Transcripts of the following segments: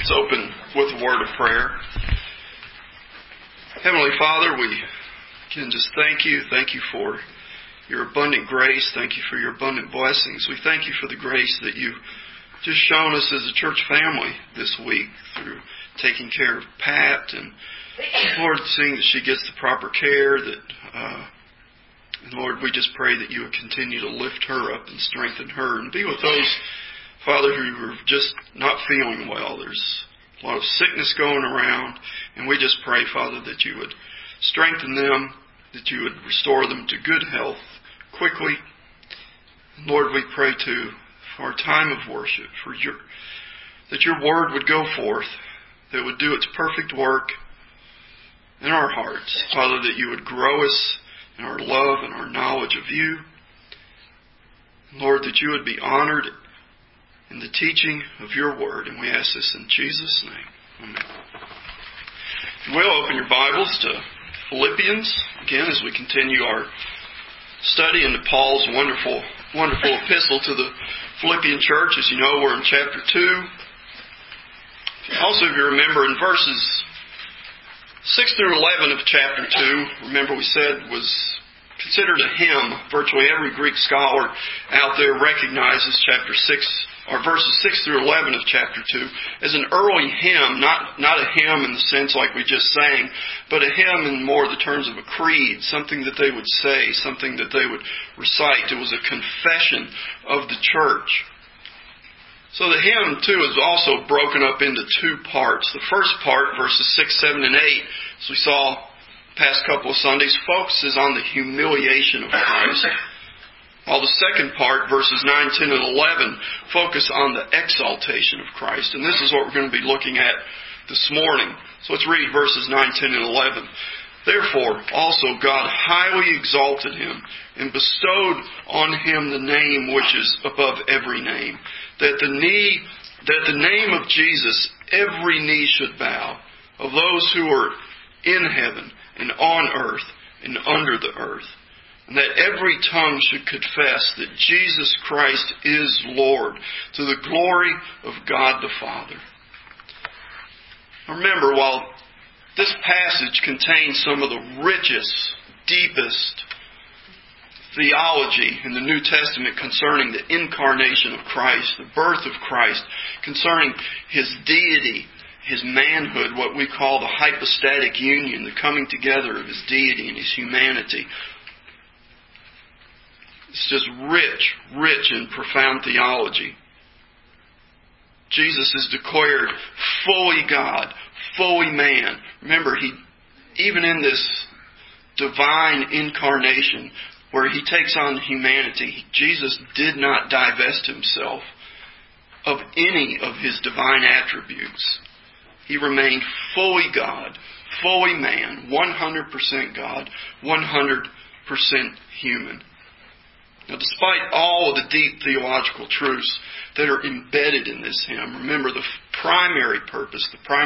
Let's open with a word of prayer. Heavenly Father, we can just thank you. Thank you for your abundant grace. Thank you for your abundant blessings. We thank you for the grace that you've just shown us as a church family this week through taking care of Pat and, Lord, seeing that she gets the proper care. And Lord, we just pray that you would continue to lift her up and strengthen her and be with those, Father, who are just not feeling well. There's a lot of sickness going around, and we just pray, Father, that you would strengthen them, that you would restore them to good health quickly. Lord, we pray too for our time of worship, that your word would go forth, that it would do its perfect work in our hearts. Father, that you would grow us in our love and our knowledge of you. Lord, that you would be honored in the teaching of your word. And we ask this in Jesus' name. Amen. If you will, open your Bibles to Philippians, again, as we continue our study into Paul's wonderful epistle to the Philippian church. As you know, we're in chapter 2. Also, if you remember, in verses 6 through 11 of chapter 2, remember we said was considered a hymn. Virtually every Greek scholar out there recognizes chapter 6, or verses 6 through 11 of chapter 2, as an early hymn, not a hymn in the sense like we just sang, but a hymn in more the terms of a creed, something that they would say, something that they would recite. It was a confession of the church. So the hymn, too, is also broken up into two parts. The first part, verses 6, 7, and 8, as we saw the past couple of Sundays, focuses on the humiliation of Christ. While the second part, verses 9, 10, and 11, focus on the exaltation of Christ. And this is what we're going to be looking at this morning. So let's read verses 9, 10, and 11. Therefore, also God highly exalted him and bestowed on him the name which is above every name, that the name of Jesus every knee should bow, of those who are in heaven and on earth and under the earth, and that every tongue should confess that Jesus Christ is Lord, to the glory of God the Father. Remember, while this passage contains some of the richest, deepest theology in the New Testament concerning the incarnation of Christ, the birth of Christ, concerning His deity, His manhood, what we call the hypostatic union, the coming together of His deity and His humanity. It's just rich and profound theology. Jesus is declared fully God, fully man. Remember, even in this divine incarnation, where He takes on humanity, Jesus did not divest Himself of any of His divine attributes. He remained fully God, fully man, 100% God, 100% human. Now, despite all of the deep theological truths that are embedded in this hymn, remember the primary purpose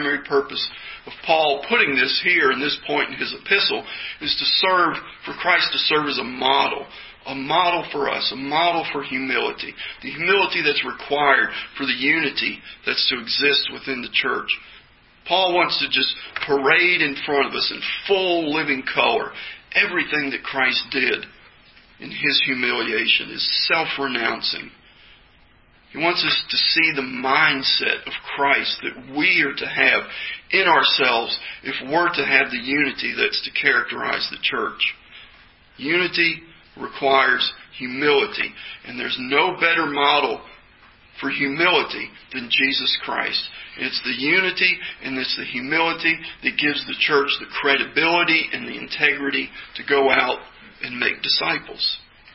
of Paul putting this here in this point in his epistle is for Christ to serve as a model for us, a model for humility, the humility that's required for the unity that's to exist within the church. Paul wants to just parade in front of us in full living color everything that Christ did in His humiliation, His self-renouncing. He wants us to see the mindset of Christ that we are to have in ourselves if we're to have the unity that's to characterize the church. Unity requires humility, and there's no better model for humility than Jesus Christ. And it's the unity and it's the humility that gives the church the credibility and the integrity to go out and make disciples.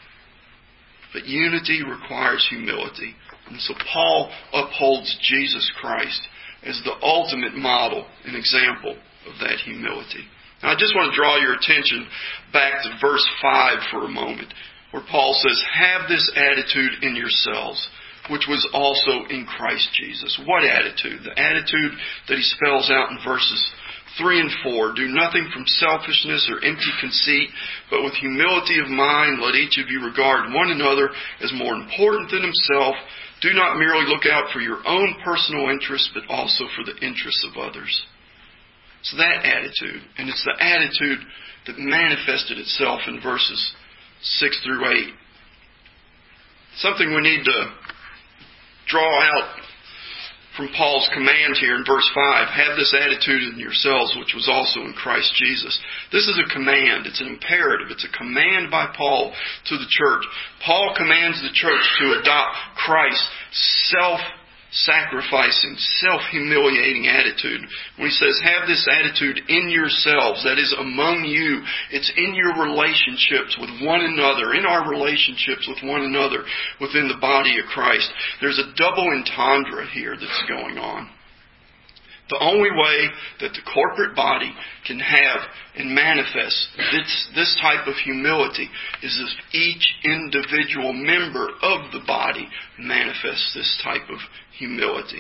But unity requires humility. And so Paul upholds Jesus Christ as the ultimate model and example of that humility. Now I just want to draw your attention back to verse 5 for a moment, where Paul says, "Have this attitude in yourselves, which was also in Christ Jesus." What attitude? The attitude that he spells out in verses 3 and 4. "Do nothing from selfishness or empty conceit, but with humility of mind let each of you regard one another as more important than himself, Do not merely look out for your own personal interests, but also for the interests of others. So that attitude, and it's the attitude that manifested itself in verses 6 through 8. Something we need to draw out from Paul's command here in verse 5. Have this attitude in yourselves, which was also in Christ Jesus. This is a command. It's an imperative. It's a command by Paul to the church. Paul commands the church to adopt Christ's self-sacrificing, self-humiliating attitude. When he says, have this attitude in yourselves, that is among you, it's in your relationships with one another, in our relationships with one another within the body of Christ. There's a double entendre here that's going on. The only way that the corporate body can have and manifest this type of humility is if each individual member of the body manifests this type of humility.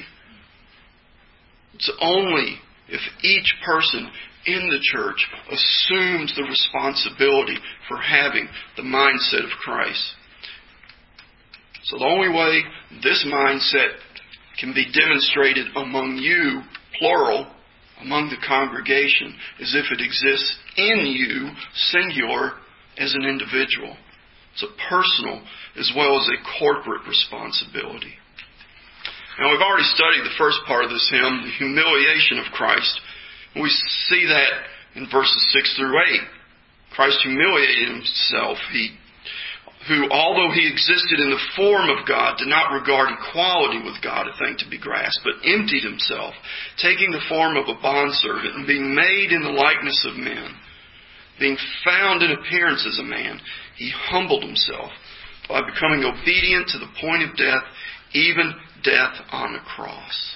It's only if each person in the church assumes the responsibility for having the mindset of Christ. So the only way this mindset can be demonstrated among you, plural, among the congregation, is if it exists in you, singular, as an individual. It's a personal as well as a corporate responsibility. Now, we've already studied the first part of this hymn, the humiliation of Christ. We see that in verses 6 through 8. Christ humiliated himself. Who, although he existed in the form of God, did not regard equality with God a thing to be grasped, but emptied himself, taking the form of a bondservant, and being made in the likeness of men. Being found in appearance as a man, he humbled himself by becoming obedient to the point of death, even death on a cross.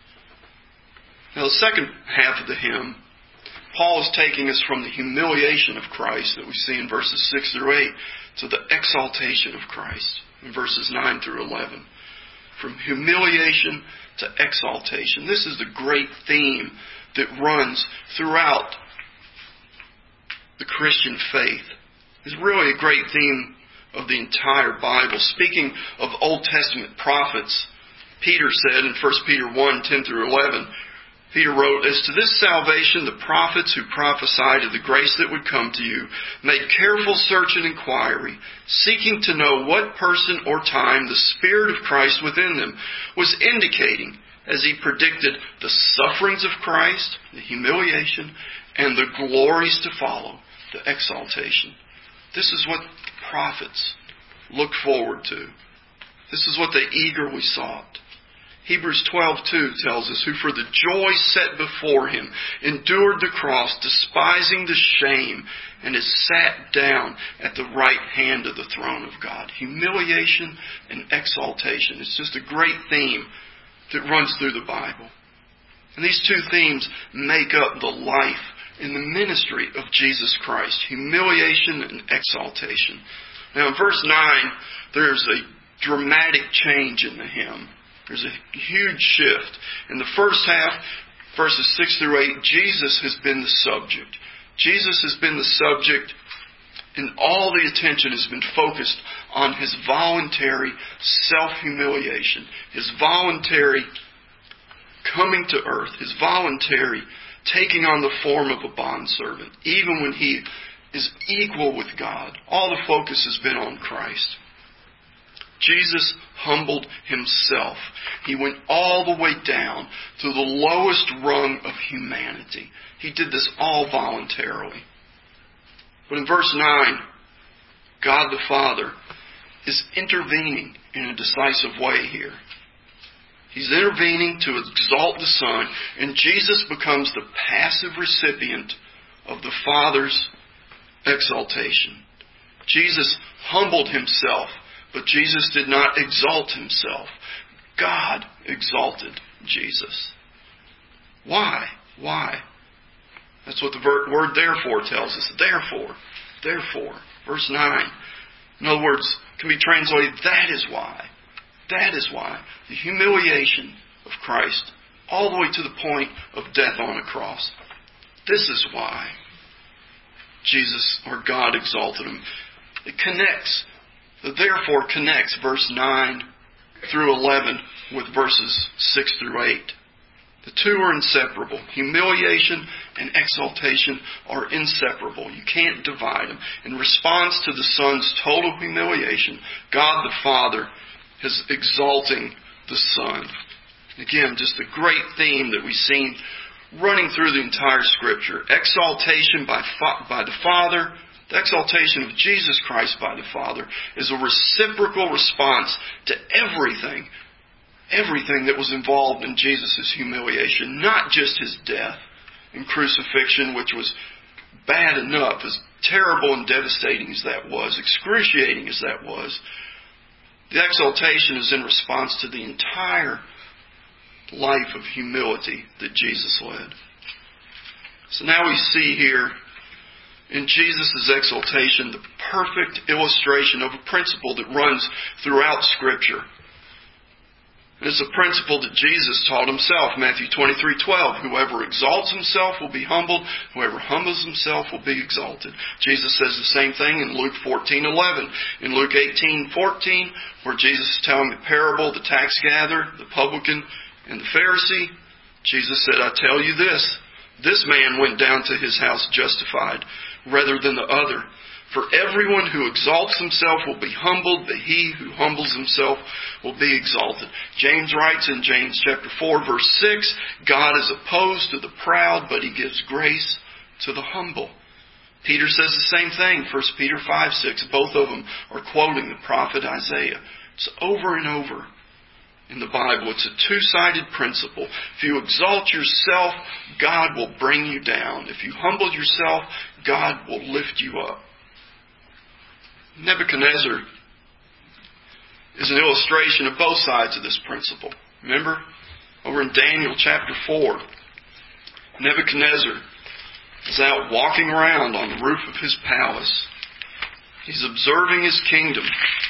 Now, the second half of the hymn, Paul is taking us from the humiliation of Christ that we see in verses 6 through 8 to the exaltation of Christ in verses 9 through 11. From humiliation to exaltation. This is the great theme that runs throughout the Christian faith. It's really a great theme of the entire Bible. Speaking of Old Testament prophets, Peter said in 1 Peter 1, 10 through 11, Peter wrote, "As to this salvation, the prophets who prophesied of the grace that would come to you made careful search and inquiry, seeking to know what person or time the Spirit of Christ within them was indicating as he predicted the sufferings of Christ, the humiliation, and the glories to follow, the exaltation." This is what the prophets looked forward to. This is what they eagerly sought. Hebrews 12:2 tells us, "Who for the joy set before him endured the cross, despising the shame, and is sat down at the right hand of the throne of God." Humiliation and exaltation. It's just a great theme that runs through the Bible. And these two themes make up the life and the ministry of Jesus Christ. Humiliation and exaltation. Now in verse 9, there's a dramatic change in the hymn. There's a huge shift. In the first half, verses 6 through 8, Jesus has been the subject. Jesus has been the subject, and all the attention has been focused on his voluntary self-humiliation, his voluntary coming to earth, his voluntary taking on the form of a bondservant, even when he is equal with God. All the focus has been on Christ. Jesus humbled himself. He went all the way down to the lowest rung of humanity. He did this all voluntarily. But in verse 9, God the Father is intervening in a decisive way here. He's intervening to exalt the Son, and Jesus becomes the passive recipient of the Father's exaltation. Jesus humbled himself, but Jesus did not exalt himself. God exalted Jesus. Why? Why? That's what the word therefore tells us. Therefore. Verse 9. In other words, can be translated, that is why. That is why. The humiliation of Christ, all the way to the point of death on a cross. This is why Jesus, or God, exalted him. It connects. The therefore connects verse 9 through 11 with verses 6 through 8. The two are inseparable. Humiliation and exaltation are inseparable. You can't divide them. In response to the Son's total humiliation, God the Father is exalting the Son. Again, just a great theme that we've seen running through the entire Scripture. Exaltation by the Father, the exaltation of Jesus Christ by the Father is a reciprocal response to everything that was involved in Jesus' humiliation, not just His death and crucifixion, which was bad enough, as terrible and devastating as that was, excruciating as that was. The exaltation is in response to the entire life of humility that Jesus led. So now we see here in Jesus' exaltation the perfect illustration of a principle that runs throughout Scripture. It's a principle that Jesus taught Himself. Matthew 23:12. Whoever exalts himself will be humbled. Whoever humbles himself will be exalted. Jesus says the same thing in Luke 14:11. In Luke 18:14, where Jesus is telling the parable of the tax gatherer, the publican, and the Pharisee, Jesus said, I tell you this man went down to his house justified rather than the other. For everyone who exalts himself will be humbled, but he who humbles himself will be exalted. James writes in James chapter 4, verse 6, God is opposed to the proud, but He gives grace to the humble. Peter says the same thing, 1 Peter 5:6. Both of them are quoting the prophet Isaiah. It's over and over in the Bible. It's a two-sided principle. If you exalt yourself, God will bring you down. If you humble yourself, God will lift you up. Nebuchadnezzar is an illustration of both sides of this principle. Remember, over in Daniel chapter 4, Nebuchadnezzar is out walking around on the roof of his palace. He's observing his kingdom.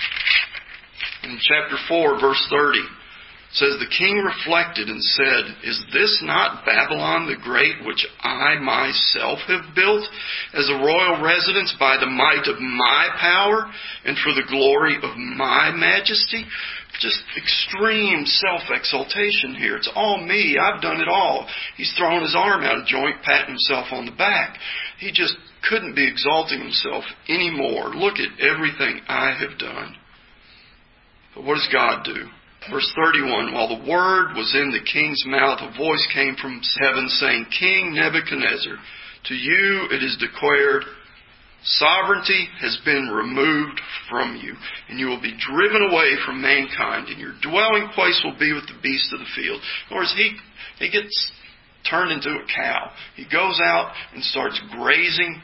In chapter 4, verse 30, it says, The king reflected and said, Is this not Babylon the Great, which I myself have built as a royal residence by the might of my power and for the glory of my majesty? Just extreme self-exaltation here. It's all me. I've done it all. He's throwing his arm out of joint, patting himself on the back. He just couldn't be exalting himself anymore. Look at everything I have done. But what does God do? Verse 31, While the word was in the king's mouth, a voice came from heaven saying, King Nebuchadnezzar, to you it is declared, sovereignty has been removed from you, and you will be driven away from mankind, and your dwelling place will be with the beasts of the field. In other words, he gets turned into a cow. He goes out and starts grazing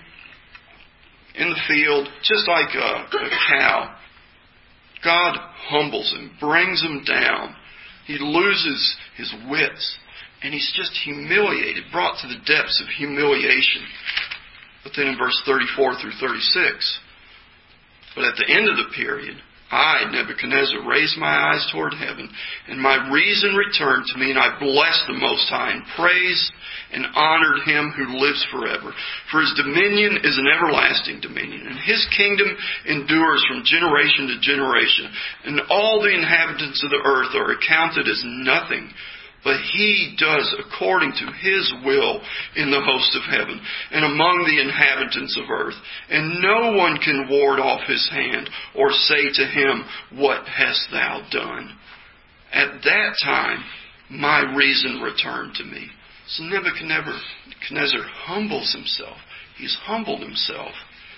in the field, just like a cow. God humbles him, brings him down. He loses his wits, and he's just humiliated, brought to the depths of humiliation. But then in verse 34 through 36, But at the end of the period, I, Nebuchadnezzar, raised my eyes toward heaven, and my reason returned to me, and I blessed the Most High, and praised and honored Him who lives forever. For His dominion is an everlasting dominion, and His kingdom endures from generation to generation. And all the inhabitants of the earth are accounted as nothing, but He does according to His will in the host of heaven and among the inhabitants of earth. And no one can ward off His hand or say to Him, What hast thou done? At that time, my reason returned to me. So Nebuchadnezzar humbles himself. He's humbled himself.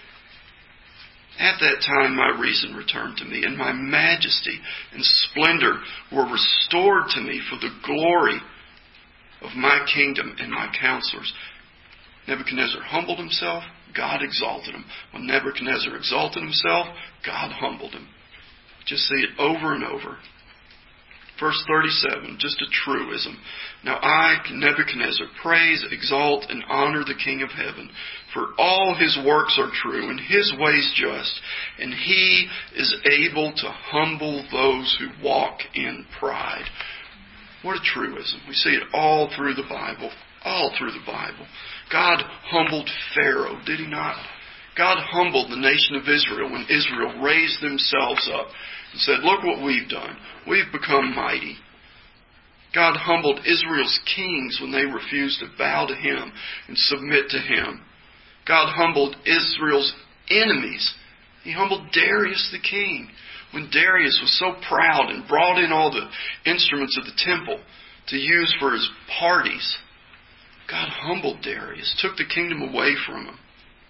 At that time my reason returned to me, and my majesty and splendor were restored to me for the glory of my kingdom and my counselors. Nebuchadnezzar humbled himself, God exalted him. When Nebuchadnezzar exalted himself, God humbled him. Just see it over and over. Verse 37, just a truism. Now I, Nebuchadnezzar, praise, exalt, and honor the King of heaven, for all His works are true, and His ways just, and He is able to humble those who walk in pride. What a truism. We see it all through the Bible. All through the Bible. God humbled Pharaoh, did He not? God humbled the nation of Israel when Israel raised themselves up and said, look what we've done. We've become mighty. God humbled Israel's kings when they refused to bow to Him and submit to Him. God humbled Israel's enemies. He humbled Darius the king when Darius was so proud and brought in all the instruments of the temple to use for his parties. God humbled Darius, took the kingdom away from him.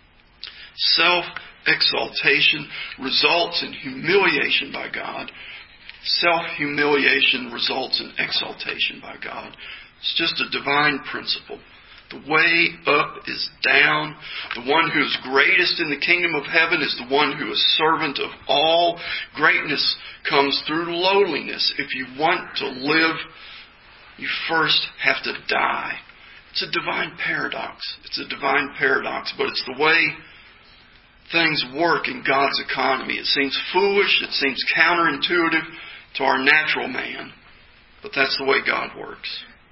Self-exaltation results in humiliation by God. Self-humiliation results in exaltation by God. It's just a divine principle. The way up is down. The one who is greatest in the kingdom of heaven is the one who is servant of all. Greatness comes through lowliness. If you want to live, you first have to die. It's a divine paradox. It's a divine paradox, but it's the way things work in God's economy. It seems foolish. It seems counterintuitive to our natural man. But that's the way God works.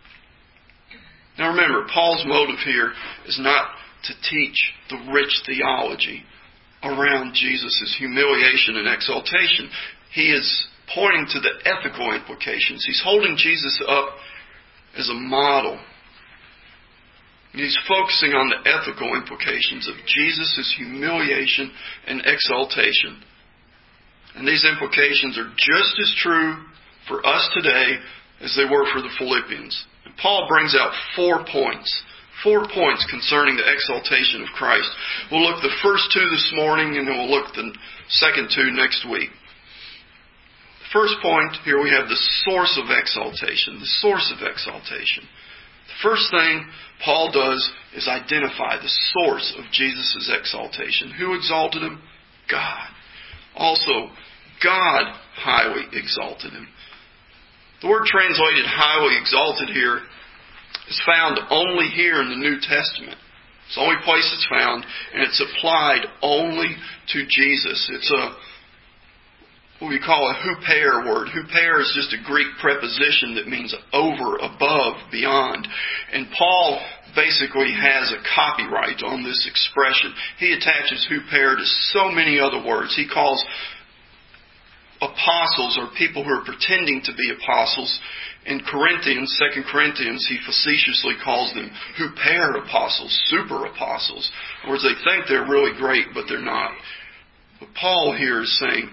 Now remember, Paul's motive here is not to teach the rich theology around Jesus' humiliation and exaltation. He is pointing to the ethical implications. He's holding Jesus up as a model. He's focusing on the ethical implications of Jesus' humiliation and exaltation. And these implications are just as true for us today as they were for the Philippians. And Paul brings out 4 points. 4 points concerning the exaltation of Christ. We'll look the first 2 this morning, and then we'll look the second 2 next week. The first point, here we have the source of exaltation. The source of exaltation. The first thing Paul does is identify the source of Jesus' exaltation. Who exalted Him? God. Also, God highly exalted Him. The word translated highly exalted here is found only here in the New Testament. It's the only place it's found, and it's applied only to Jesus. It's what we call a huper word. Huper is just a Greek preposition that means over, above, beyond. And Paul basically has a copyright on this expression. He attaches huper to so many other words. He calls apostles, or people who are pretending to be apostles, in Corinthians, 2 Corinthians, he facetiously calls them huper apostles, super apostles. In other words, they think they're really great, but they're not. But Paul here is saying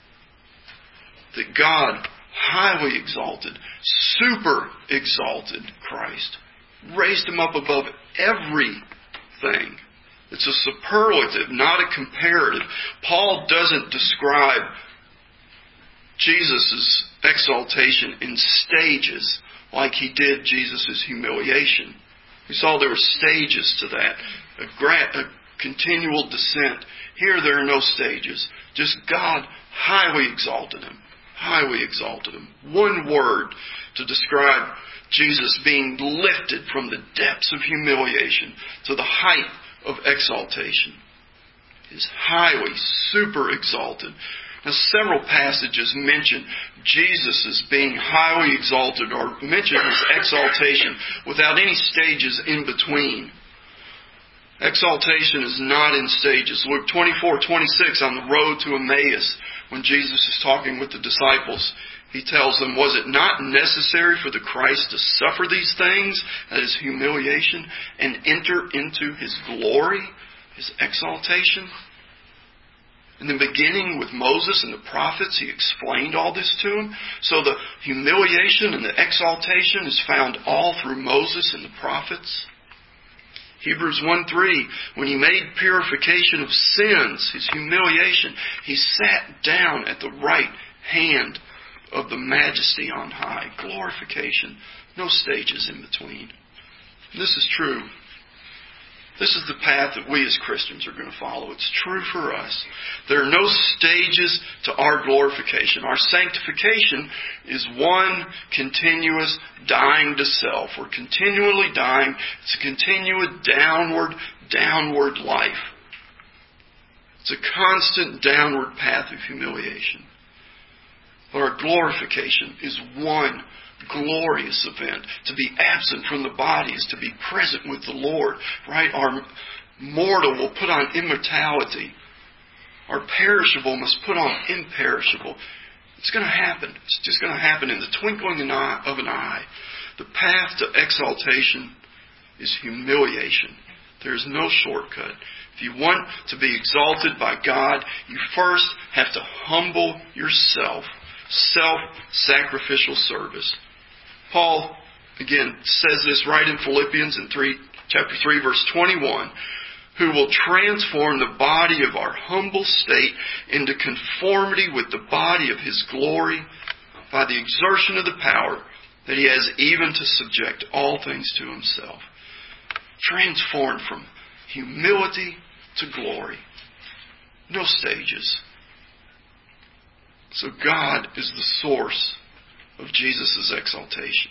that God highly exalted, super exalted Christ, raised Him up above everything. It's a superlative, not a comparative. Paul doesn't describe Jesus' exaltation in stages like he did Jesus' humiliation. We saw there were stages to that. A continual descent. Here there are no stages. Just God highly exalted Him. Highly exalted Him. One word to describe Jesus being lifted from the depths of humiliation to the height of exaltation. Is highly, super exalted. Now, several passages mention Jesus as being highly exalted, or mention His exaltation without any stages in between. Exaltation is not in stages. Luke 24:26, on the road to Emmaus, when Jesus is talking with the disciples, He tells them, was it not necessary for the Christ to suffer these things, that is humiliation, and enter into His glory, His exaltation? In the beginning with Moses and the prophets, He explained all this to them. So the humiliation and the exaltation is found all through Moses and the prophets. Hebrews 1:3, when He made purification of sins, His humiliation, He sat down at the right hand of the Majesty on high. Glorification. No stages in between. This is true. This is the path that we as Christians are going to follow. It's true for us. There are no stages to our glorification. Our sanctification is one continuous dying to self. We're continually dying. It's a continuous downward life. It's a constant downward path of humiliation. But our glorification is one glorious event. To be absent from the body is to be present with the Lord. Right? mortal will put on immortality. Our perishable must put on imperishable. It's going to happen. It's just going to happen in the twinkling of an eye. The path to exaltation is humiliation. There is no shortcut. If you want to be exalted by God, you first have to humble yourself. Self-sacrificial service. Paul, again, says this right in Philippians in chapter 3, verse 21. Who will transform the body of our humble state into conformity with the body of His glory by the exertion of the power that He has even to subject all things to Himself. Transformed from humility to glory. No stages. So God is the source of Jesus' exaltation.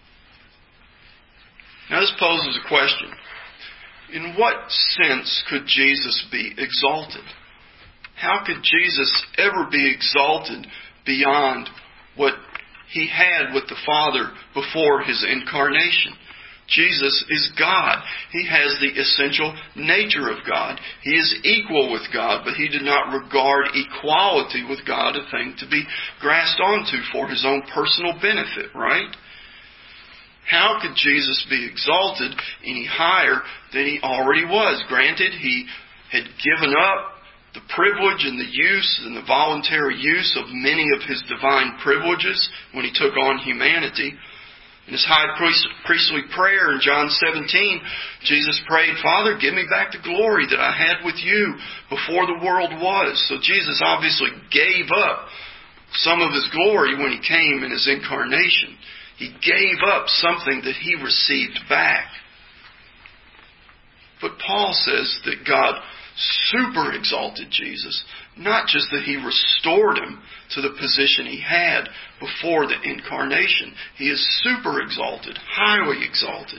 Now this poses a question. In what sense could Jesus be exalted? How could Jesus ever be exalted beyond what He had with the Father before His incarnation? Jesus is God. He has the essential nature of God. He is equal with God, but He did not regard equality with God a thing to be grasped onto for His own personal benefit, right? How could Jesus be exalted any higher than He already was? Granted, He had given up the privilege and the use and the voluntary use of many of His divine privileges when He took on humanity. In His high priestly prayer in John 17, Jesus prayed, Father, give me back the glory that I had with You before the world was. So Jesus obviously gave up some of His glory when He came in His incarnation. He gave up something that He received back. But Paul says that God super exalted Jesus. Not just that He restored Him to the position He had before the incarnation. He is super exalted, highly exalted.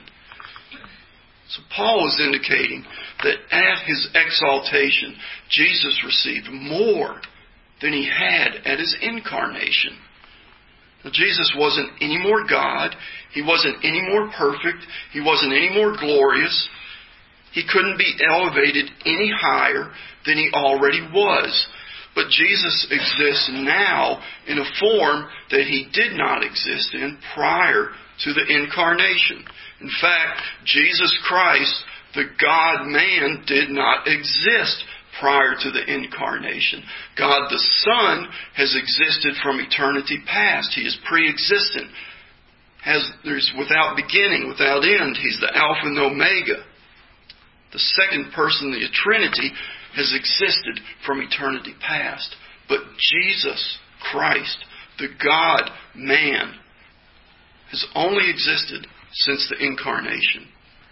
So Paul is indicating that at His exaltation, Jesus received more than He had at His incarnation. Now, Jesus wasn't any more God. He wasn't any more perfect. He wasn't any more glorious. He couldn't be elevated any higher than He already was. But Jesus exists now in a form that He did not exist in prior to the incarnation. In fact, Jesus Christ, the God-man, did not exist prior to the incarnation. God the Son has existed from eternity past. He is pre-existent. There's without beginning, without end. He's the Alpha and Omega. The second person of the Trinity has existed from eternity past. But Jesus Christ, the God-man, has only existed since the incarnation.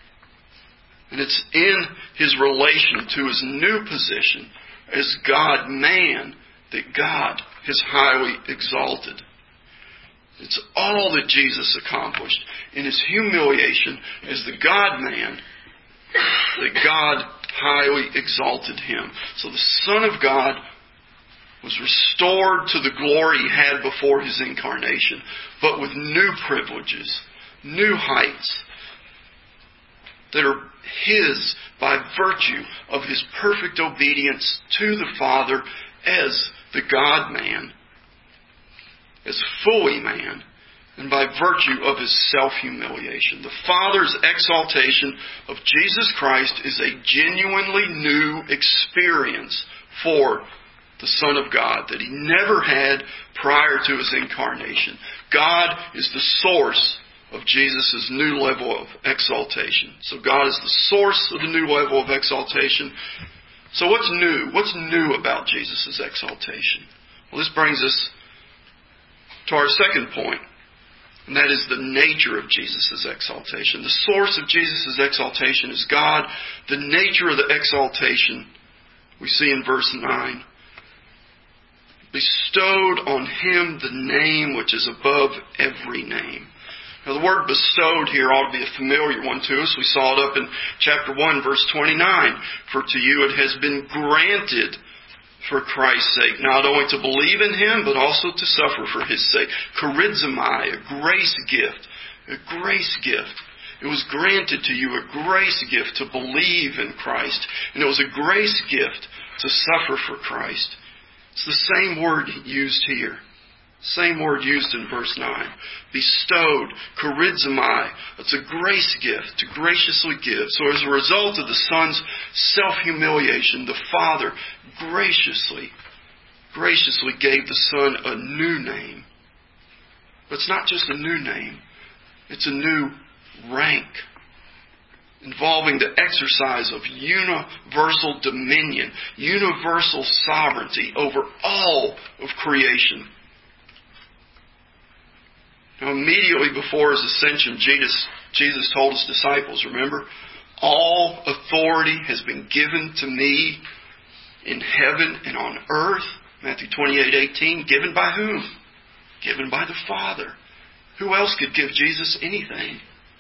And it's in His relation to His new position as God-man that God is highly exalted. It's all that Jesus accomplished in His humiliation as the God-man that God highly exalted Him. So the Son of God was restored to the glory He had before His incarnation, but with new privileges, new heights that are His by virtue of His perfect obedience to the Father as the God-man, as fully man, and by virtue of His self-humiliation. The Father's exaltation of Jesus Christ is a genuinely new experience for the Son of God that He never had prior to His incarnation. God is the source of Jesus' new level of exaltation. So God is the source of the new level of exaltation. So what's new? What's new about Jesus' exaltation? Well, this brings us to our second point. And that is the nature of Jesus' exaltation. The source of Jesus' exaltation is God. The nature of the exaltation we see in verse 9. Bestowed on Him the name which is above every name. Now the word bestowed here ought to be a familiar one to us. We saw it up in chapter 1, verse 29. For to you it has been granted for Christ's sake, not only to believe in Him, but also to suffer for His sake. Charizomai, a grace gift. A grace gift. It was granted to you a grace gift to believe in Christ. And it was a grace gift to suffer for Christ. It's the same word used here. Same word used in verse 9. Bestowed, charizomai. It's a grace gift to graciously give. So as a result of the Son's self-humiliation, the Father graciously gave the Son a new name. But it's not just a new name. It's a new rank involving the exercise of universal dominion, universal sovereignty over all of creation. Now, immediately before His ascension, Jesus told His disciples, remember, all authority has been given to me in heaven and on earth. Matthew 28:18. Given by whom? Given by the Father. Who else could give Jesus anything?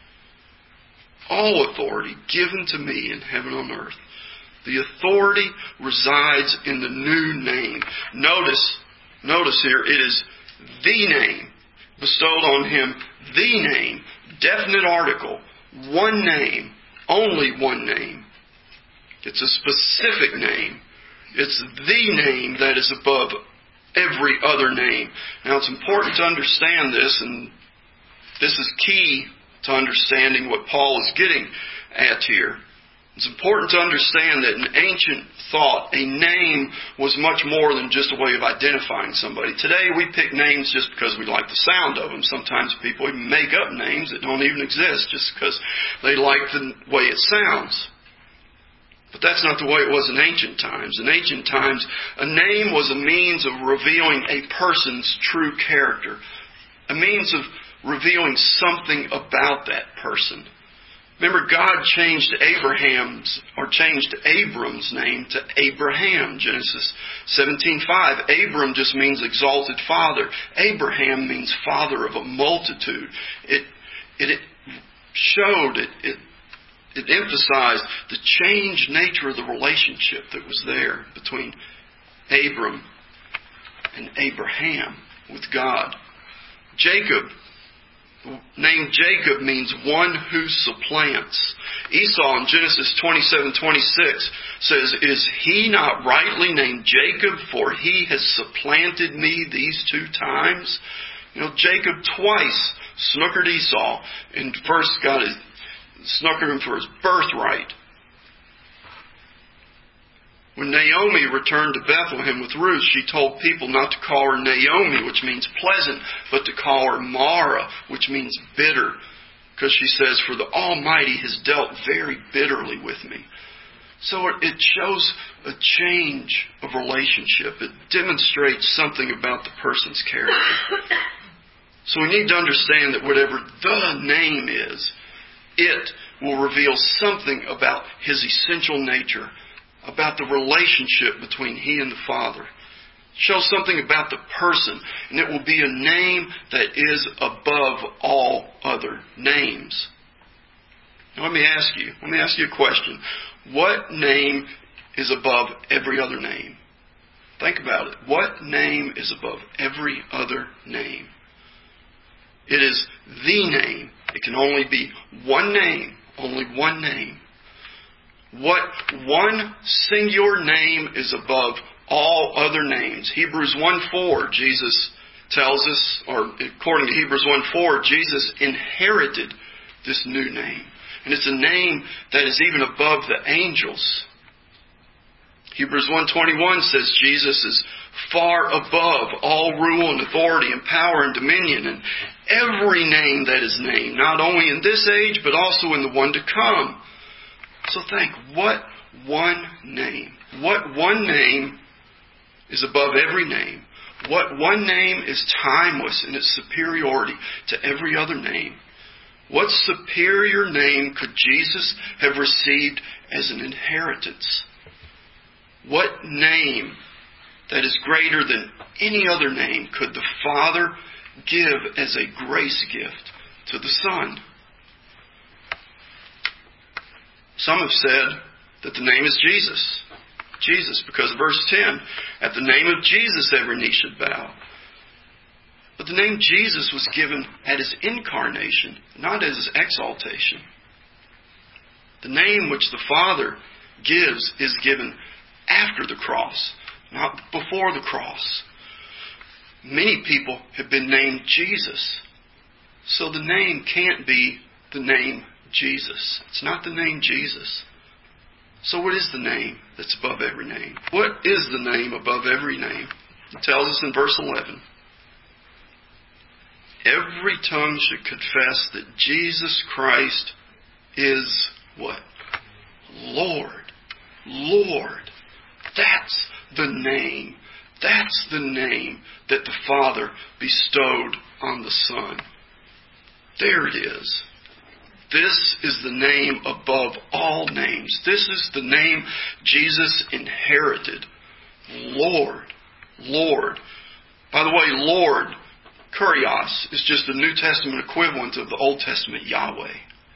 All authority given to me in heaven and on earth. The authority resides in the new name. Notice here, it is the name. Bestowed on Him the name. Definite article. One name. Only one name. It's a specific name. It's the name that is above every other name. Now it's important to understand this, and this is key to understanding what Paul is getting at here. It's important to understand that in ancient thought, a name was much more than just a way of identifying somebody. Today we pick names just because we like the sound of them. Sometimes people even make up names that don't even exist just because they like the way it sounds. But that's not the way it was in ancient times. In ancient times, a name was a means of revealing a person's true character. A means of revealing something about that person. Remember, God changed Abram's name to Abraham. Genesis 17:5. Abram just means exalted father. Abraham means father of a multitude. It emphasized the changed nature of the relationship that was there between Abram and Abraham with God. The name Jacob means one who supplants. Esau in Genesis 27:26 says, "Is he not rightly named Jacob, for he has supplanted me these 2 times?" Jacob twice snookered Esau, and first snookered him for his birthright. When Naomi returned to Bethlehem with Ruth, she told people not to call her Naomi, which means pleasant, but to call her Mara, which means bitter. Because she says, "For the Almighty has dealt very bitterly with me." So it shows a change of relationship. It demonstrates something about the person's character. So we need to understand that whatever the name is, it will reveal something about His essential nature, about the relationship between He and the Father. Show something about the person, and it will be a name that is above all other names. Now let me ask you a question. What name is above every other name? Think about it. What name is above every other name? It is the name. It can only be one name. Only one name. What one singular name is above all other names? Hebrews 1:4, Jesus tells us, or according to Hebrews 1:4, Jesus inherited this new name. And it's a name that is even above the angels. Hebrews 1:21 says Jesus is far above all rule and authority and power and dominion and every name that is named, not only in this age, but also in the one to come. So think, what one name is above every name? What one name is timeless in its superiority to every other name? What superior name could Jesus have received as an inheritance? What name that is greater than any other name could the Father give as a grace gift to the Son? Some have said that the name is Jesus. Jesus, because of verse 10, at the name of Jesus every knee should bow. But But the name Jesus was given at His incarnation, not at His exaltation. The name which the Father gives is given after the cross, not before the cross. Many people have been named Jesus. So the name can't be the name Jesus. It's not the name Jesus. So what is the name that's above every name? What is the name above every name? It tells us in verse 11. Every tongue should confess that Jesus Christ is what? Lord. Lord. That's the name. That's the name that the Father bestowed on the Son. There it is. This is the name above all names. This is the name Jesus inherited. Lord. Lord. By the way, Lord, Kurios, is just the New Testament equivalent of the Old Testament Yahweh.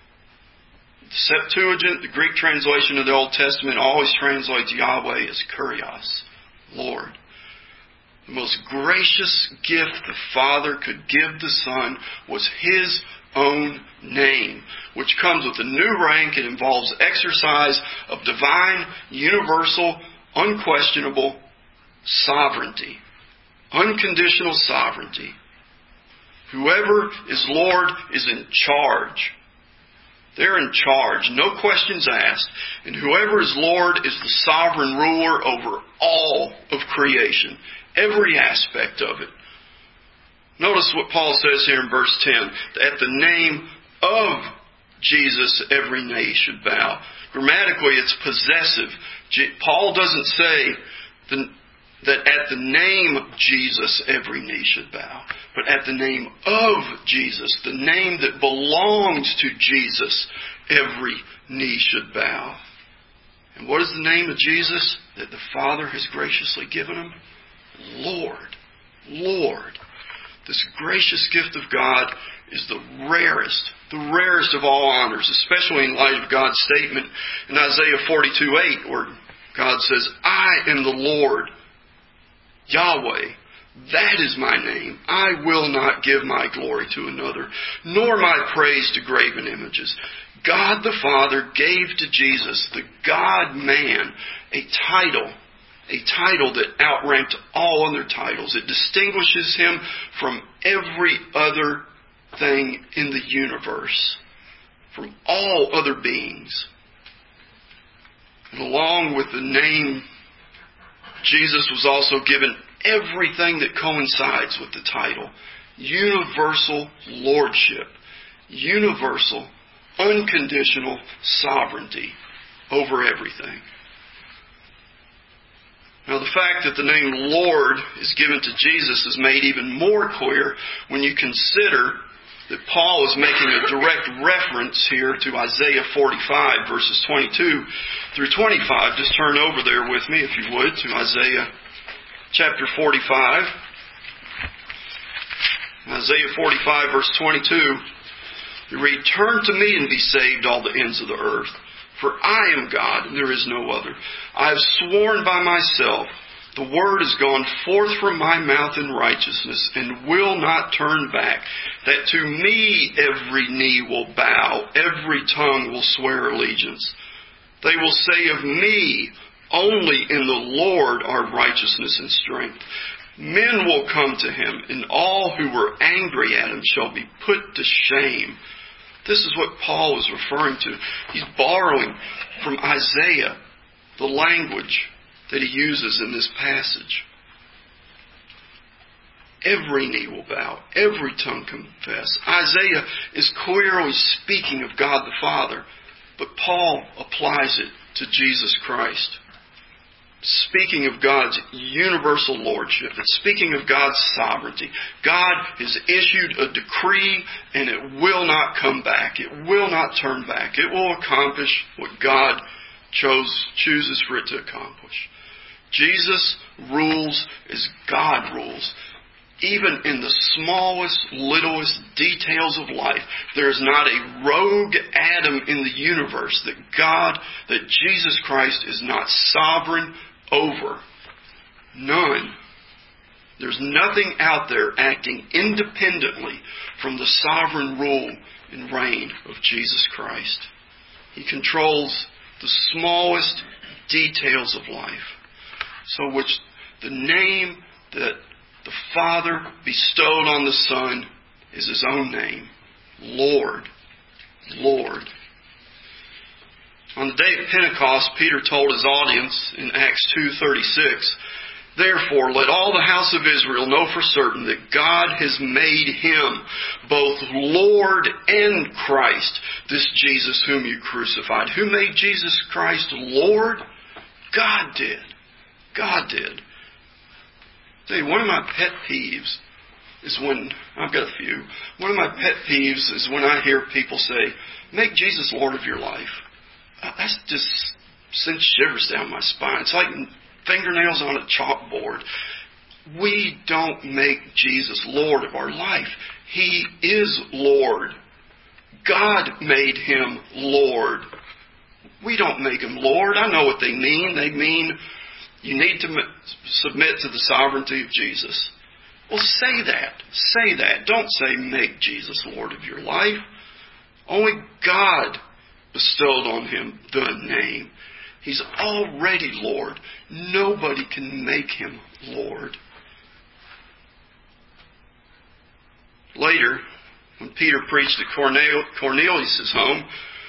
The Septuagint, the Greek translation of the Old Testament, always translates Yahweh as Kurios, Lord. The most gracious gift the Father could give the Son was His own name, which comes with a new rank. It involves exercise of divine, universal, unquestionable sovereignty. Unconditional sovereignty. Whoever is Lord is in charge. They're in charge. No questions asked. And whoever is Lord is the sovereign ruler over all of creation. Every aspect of it. Notice what Paul says here in verse 10. At the name of Jesus, every knee should bow. Grammatically, it's possessive. Paul doesn't say that at the name of Jesus, every knee should bow. But at the name of Jesus, the name that belongs to Jesus, every knee should bow. And what is the name of Jesus that the Father has graciously given Him? Lord. Lord. This gracious gift of God is the rarest of all honors, especially in light of God's statement in Isaiah 42:8, where God says, I am the Lord, Yahweh. That is my name. I will not give my glory to another, nor my praise to graven images. God the Father gave to Jesus, the God-man, a title that outranked all other titles. It distinguishes Him from every other thing in the universe, from all other beings. And along with the name, Jesus was also given everything that coincides with the title. Universal lordship. Universal, unconditional sovereignty over everything. Now, the fact that the name Lord is given to Jesus is made even more clear when you consider that Paul is making a direct reference here to Isaiah 45, verses 22 through 25. Just turn over there with me, if you would, to Isaiah chapter 45. Isaiah 45, verse 22, you read, Turn to me and be saved, all the ends of the earth. For I am God, and there is no other. I have sworn by myself, the word has gone forth from my mouth in righteousness, and will not turn back, that to me every knee will bow, every tongue will swear allegiance. They will say of me, only in the Lord are righteousness and strength. Men will come to Him, and all who were angry at Him shall be put to shame. This is what Paul is referring to. He's borrowing from Isaiah the language that he uses in this passage. Every knee will bow. Every tongue confess. Isaiah is clearly speaking of God the Father, but Paul applies it to Jesus Christ. Speaking of God's universal lordship. It's speaking of God's sovereignty. God has issued a decree, and it will not come back. It will not turn back. It will accomplish what God chooses for it to accomplish. Jesus rules as God rules. Even in the smallest, littlest details of life, there is not a rogue atom in the universe that Jesus Christ is not sovereign over. None. There's nothing out there acting independently from the sovereign rule and reign of Jesus Christ. He controls the smallest details of life. So which the name that the Father bestowed on the Son is His own name, Lord. Lord. On the day of Pentecost, Peter told his audience in Acts 2:36, "Therefore, let all the house of Israel know for certain that God has made Him both Lord and Christ, this Jesus whom you crucified." Who made Jesus Christ Lord? God did. God did. See, one of my pet peeves is when, I've got a few, one of my pet peeves is when I hear people say, "Make Jesus Lord of your life." That just sends shivers down my spine. It's like fingernails on a chalkboard. We don't make Jesus Lord of our life. He is Lord. God made Him Lord. We don't make Him Lord. I know what they mean. They mean you need to submit to the sovereignty of Jesus. Well, say that. Say that. Don't say make Jesus Lord of your life. Only God bestowed on Him the name. He's already Lord. Nobody can make Him Lord. Later, when Peter preached at Cornelius' home,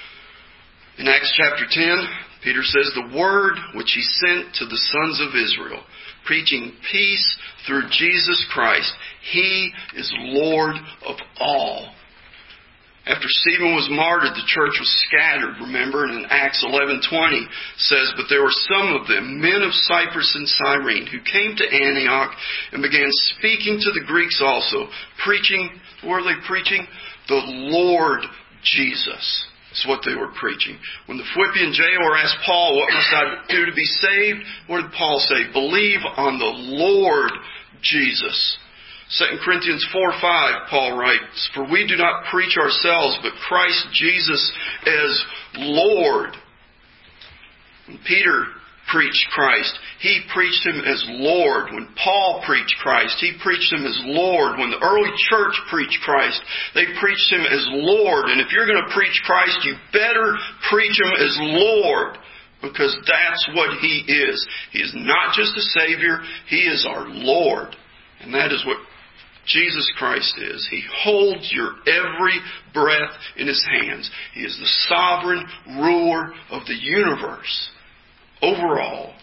in Acts chapter 10, Peter says, "The word which He sent to the sons of Israel, preaching peace through Jesus Christ, He is Lord of all." After Stephen was martyred, the church was scattered, remember? And in Acts 11:20 says, "But there were some of them, men of Cyprus and Cyrene, who came to Antioch and began speaking to the Greeks also, preaching," what were they preaching? "The Lord Jesus." That's what they were preaching. When the Philippian jailer asked Paul, "What must I do to be saved?" what did Paul say? "Believe on the Lord Jesus." 2 Corinthians 4:5, Paul writes, "For we do not preach ourselves, but Christ Jesus as Lord." When Peter preached Christ, he preached Him as Lord. When Paul preached Christ, he preached Him as Lord. When the early church preached Christ, they preached Him as Lord. And if you're going to preach Christ, you better preach Him as Lord, because that's what He is. He is not just a Savior, He is our Lord. And that is what Jesus Christ is. He holds your every breath in His hands. He is the sovereign ruler of the universe overall.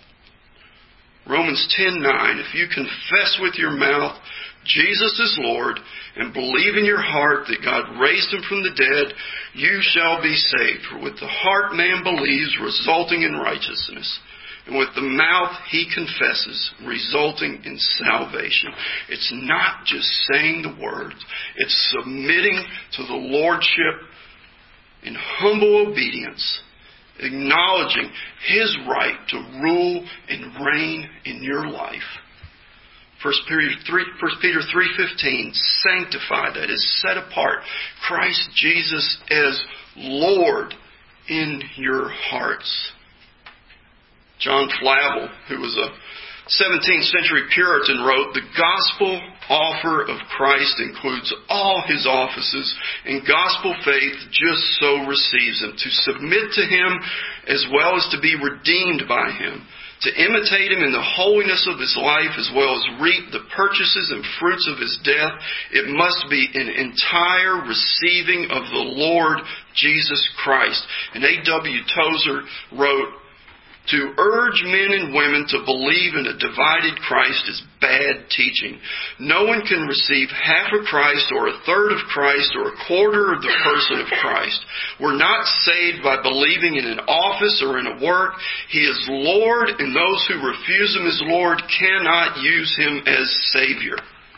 Romans 10:9, "If you confess with your mouth Jesus is Lord and believe in your heart that God raised Him from the dead, you shall be saved. For with the heart man believes, resulting in righteousness, and with the mouth he confesses, resulting in salvation." It's not just saying the words. It's submitting to the Lordship in humble obedience, acknowledging His right to rule and reign in your life. 1 Peter 3:15, sanctify, that is set apart, Christ Jesus as Lord in your hearts. John Flavel, who was a 17th century Puritan, wrote, "The gospel offer of Christ includes all His offices, and gospel faith just so receives them. To submit to Him as well as to be redeemed by Him, to imitate Him in the holiness of His life as well as reap the purchases and fruits of His death, it must be an entire receiving of the Lord Jesus Christ." And A.W. Tozer wrote, "To urge men and women to believe in a divided Christ is bad teaching. No one can receive half of Christ or a third of Christ or a quarter of the person of Christ. We're not saved by believing in an office or in a work. He is Lord, and those who refuse Him as Lord cannot use Him as Savior."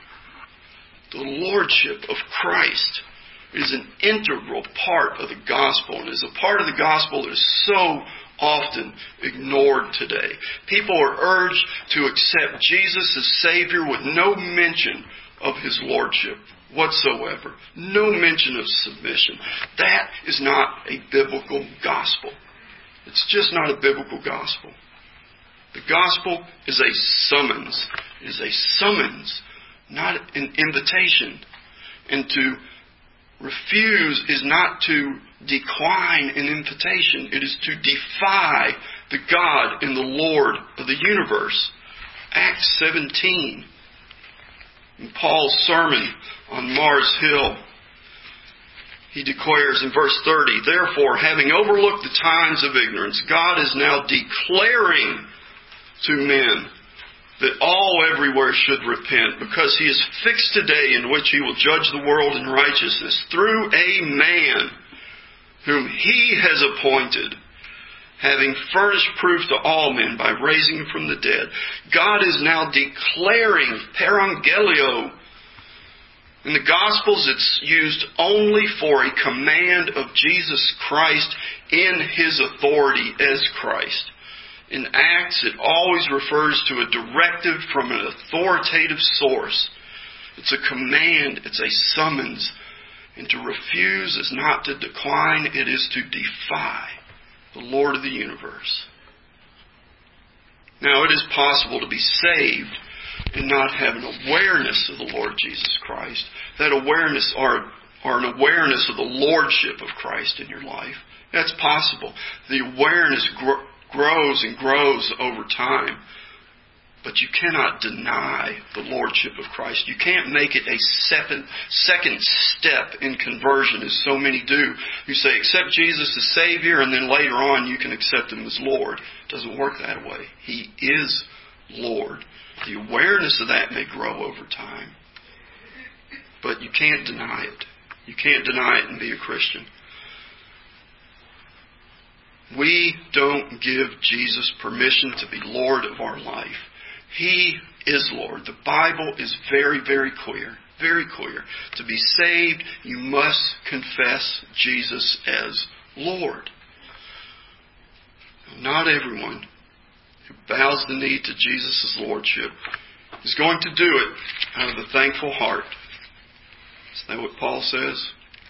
The Lordship of Christ is an integral part of the gospel, and is a part of the gospel that is so often ignored today. People are urged to accept Jesus as Savior with no mention of His Lordship whatsoever. No mention of submission. That is not a biblical gospel. It's just not a biblical gospel. The gospel is a summons. It is a summons, not an invitation. And to refuse is not to decline an invitation. It is to defy the God and the Lord of the universe. Acts 17. In Paul's sermon on Mars Hill, he declares in verse 30, "Therefore, having overlooked the times of ignorance, God is now declaring to men that all everywhere should repent, because He has fixed a day in which He will judge the world in righteousness through a man whom He has appointed, having furnished proof to all men by raising Him from the dead." God is now declaring parangelio. In the Gospels, it's used only for a command of Jesus Christ in His authority as Christ. In Acts, it always refers to a directive from an authoritative source. It's a command, it's a summons. And to refuse is not to decline, it is to defy the Lord of the universe. Now, it is possible to be saved and not have an awareness of the Lord Jesus Christ. That awareness or an awareness of the lordship of Christ in your life. That's possible. The awareness grows and grows over time. But you cannot deny the lordship of Christ. You can't make it a second step in conversion, as so many do. You say, accept Jesus as Savior, and then later on you can accept Him as Lord. It doesn't work that way. He is Lord. The awareness of that may grow over time. But you can't deny it. You can't deny it and be a Christian. We don't give Jesus permission to be Lord of our life. He is Lord. The Bible is very, very clear. Very clear. To be saved, you must confess Jesus as Lord. Not everyone who bows the knee to Jesus' Lordship is going to do it out of a thankful heart. Isn't that what Paul says?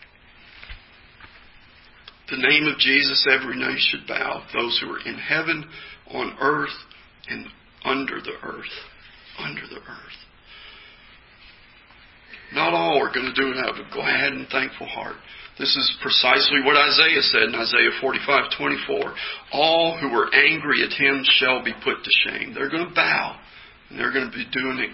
The name of Jesus every knee should bow. Those who are in heaven, on earth, and under the earth. Under the earth. Not all are going to do it out of a glad and thankful heart. This is precisely what Isaiah said in Isaiah 45:24. All who are angry at Him shall be put to shame. They're going to bow. And they're going to be doing it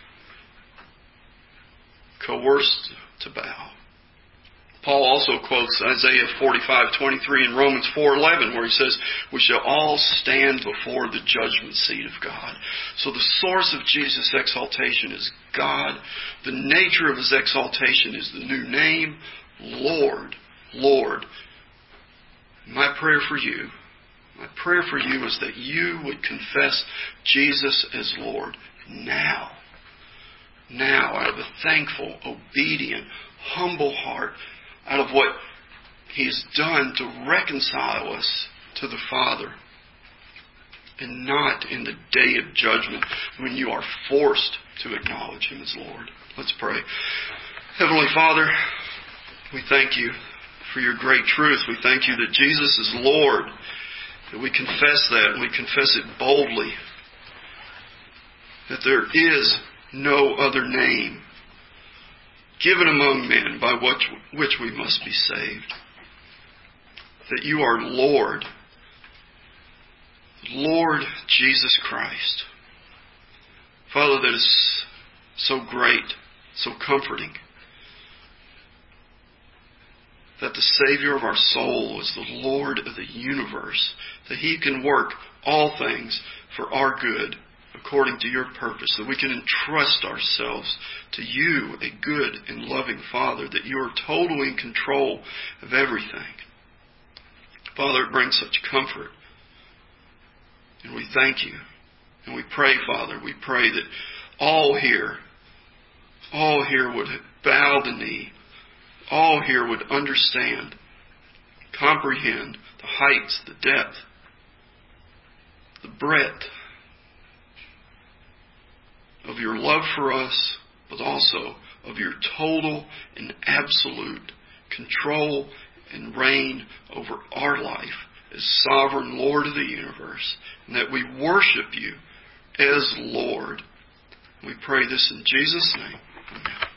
coerced to bow. Paul also quotes Isaiah 45:23 and Romans 4:11, where he says, "We shall all stand before the judgment seat of God." So the source of Jesus' exaltation is God. The nature of His exaltation is the new name, Lord. Lord. My prayer for you is that you would confess Jesus as Lord now. Now, out of a thankful, obedient, humble heart, out of what He has done to reconcile us to the Father, and not in the day of judgment when you are forced to acknowledge Him as Lord. Let's pray. Heavenly Father, we thank You for Your great truth. We thank You that Jesus is Lord, that we confess that, and we confess it boldly, that there is no other name given among men by which we must be saved. That You are Lord. Lord Jesus Christ. Father, that is so great, so comforting. That the Savior of our soul is the Lord of the universe. That He can work all things for our good, according to Your purpose, that we can entrust ourselves to You, a good and loving Father, that You are totally in control of everything. Father, it brings such comfort. And we thank You. And we pray, Father, we pray that all here would bow the knee. All here would understand, comprehend the heights, the depth, the breadth of Your love for us, but also of Your total and absolute control and reign over our life as sovereign Lord of the universe, and that we worship you as Lord. We pray this in Jesus' name. Amen.